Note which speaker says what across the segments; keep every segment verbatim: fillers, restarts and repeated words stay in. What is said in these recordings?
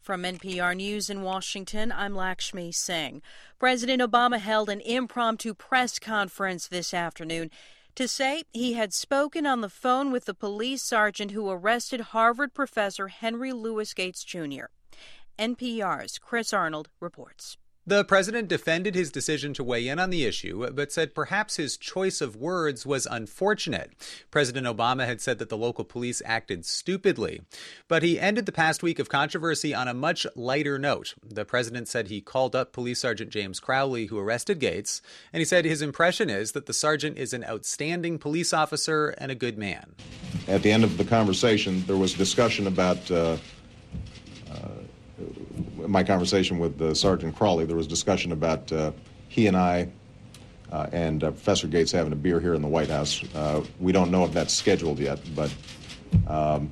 Speaker 1: From N P R News in Washington, I'm Lakshmi Singh. President Obama held an impromptu press conference this afternoon to say he had spoken on the phone with the police sergeant who arrested Harvard professor Henry Louis Gates, Junior N P R's Chris Arnold reports.
Speaker 2: The president defended his decision to weigh in on the issue, but said perhaps his choice of words was unfortunate. President Obama had said that the local police acted stupidly, but he ended the past week of controversy on a much lighter note. The president said he called up Police Sergeant James Crowley, who arrested Gates, and he said his impression is that the sergeant is an outstanding police officer and a good man.
Speaker 3: At the end of the conversation, there was discussion about uh, uh, my conversation with uh, Sergeant Crowley. There was discussion about uh, he and I uh, and uh, Professor Gates having a beer here in the White House. Uh, we don't know if that's scheduled yet, but um,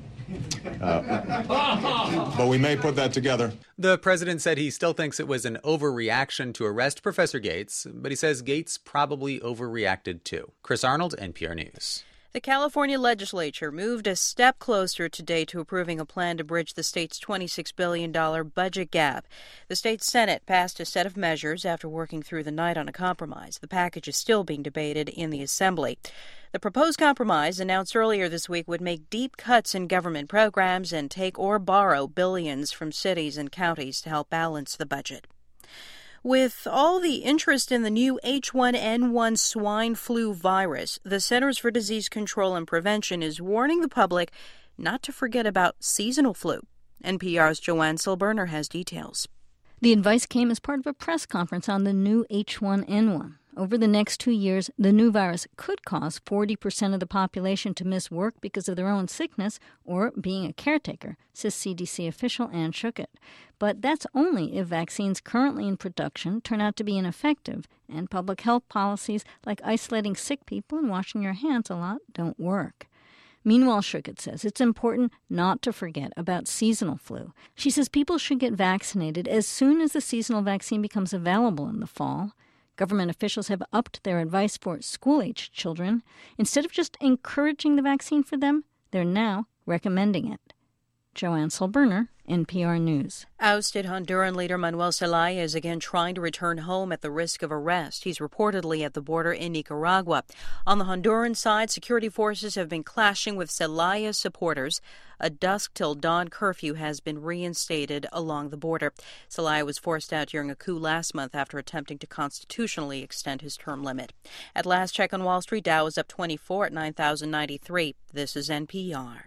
Speaker 3: uh, but we may put that together.
Speaker 2: The president said he still thinks it was an overreaction to arrest Professor Gates, but he says Gates probably overreacted too. Chris Arnold, N P R News.
Speaker 1: The California legislature moved a step closer today to approving a plan to bridge the state's twenty-six billion dollars budget gap. The state Senate passed a set of measures after working through the night on a compromise. The package is still being debated in the Assembly. The proposed compromise, announced earlier this week, would make deep cuts in government programs and take or borrow billions from cities and counties to help balance the budget. With all the interest in the new H one N one swine flu virus, the Centers for Disease Control and Prevention is warning the public not to forget about seasonal flu. N P R's Joanne Silberner has details.
Speaker 4: The advice came as part of a press conference on the new H one N one. Over the next two years, the new virus could cause forty percent of the population to miss work because of their own sickness or being a caretaker, says C D C official Ann Schuchat. But that's only if vaccines currently in production turn out to be ineffective and public health policies like isolating sick people and washing your hands a lot don't work. Meanwhile, Schuchat says it's important not to forget about seasonal flu. She says people should get vaccinated as soon as the seasonal vaccine becomes available in the fall. Government officials have upped their advice for school-aged children. Instead of just encouraging the vaccine for them, they're now recommending it. Joanne Silberner, N P R News.
Speaker 1: Ousted Honduran leader Manuel Zelaya is again trying to return home at the risk of arrest. He's reportedly at the border in Nicaragua. On the Honduran side, security forces have been clashing with Zelaya's supporters. A dusk-till-dawn curfew has been reinstated along the border. Zelaya was forced out during a coup last month after attempting to constitutionally extend his term limit. At last check on Wall Street, Dow is up twenty-four at nine thousand ninety-three. This is N P R.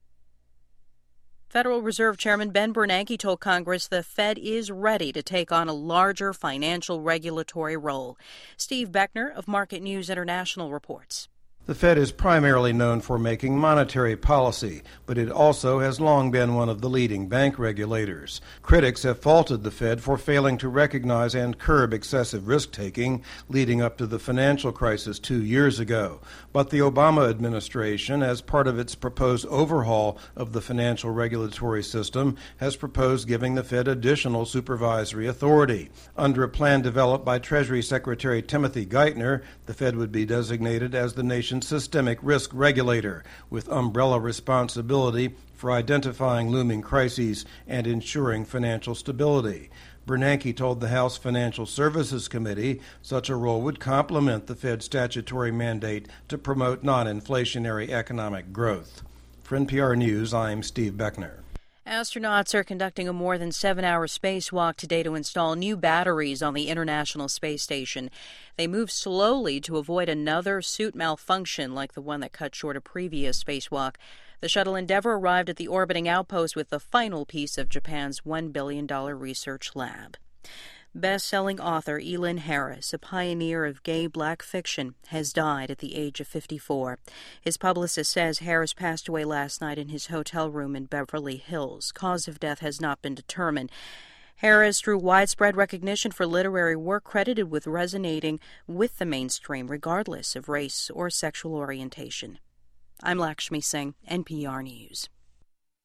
Speaker 1: Federal Reserve Chairman Ben Bernanke told Congress the Fed is ready to take on a larger financial regulatory role. Steve Beckner of Market News International reports.
Speaker 5: The Fed is primarily known for making monetary policy, but it also has long been one of the leading bank regulators. Critics have faulted the Fed for failing to recognize and curb excessive risk-taking leading up to the financial crisis two years ago. But the Obama administration, as part of its proposed overhaul of the financial regulatory system, has proposed giving the Fed additional supervisory authority. Under a plan developed by Treasury Secretary Timothy Geithner, the Fed would be designated as the nation's systemic risk regulator, with umbrella responsibility for identifying looming crises and ensuring financial stability. Bernanke told the House Financial Services Committee such a role would complement the Fed's statutory mandate to promote non-inflationary economic growth. For N P R News, I'm Steve Beckner.
Speaker 1: Astronauts are conducting a more than seven-hour spacewalk today to install new batteries on the International Space Station. They move slowly to avoid another suit malfunction like the one that cut short a previous spacewalk. The shuttle Endeavour arrived at the orbiting outpost with the final piece of Japan's one billion dollars research lab. Best-selling author Elin Harris, a pioneer of gay black fiction, has died at the age of fifty-four. His publicist says Harris passed away last night in his hotel room in Beverly Hills. Cause of death has not been determined. Harris drew widespread recognition for literary work credited with resonating with the mainstream, regardless of race or sexual orientation. I'm Lakshmi Singh, N P R News.